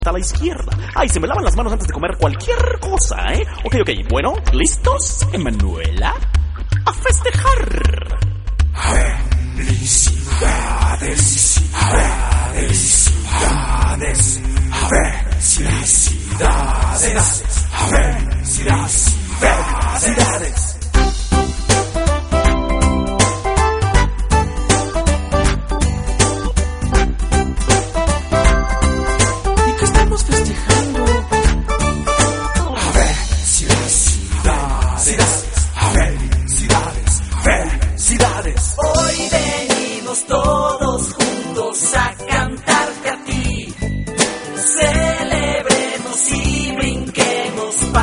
a la izquierda. Ay, se me lavan las manos antes de comer cualquier cosa, ¿eh? Ok, bueno, ¿listos, Emanuela? ¡A festejar! Felicidades.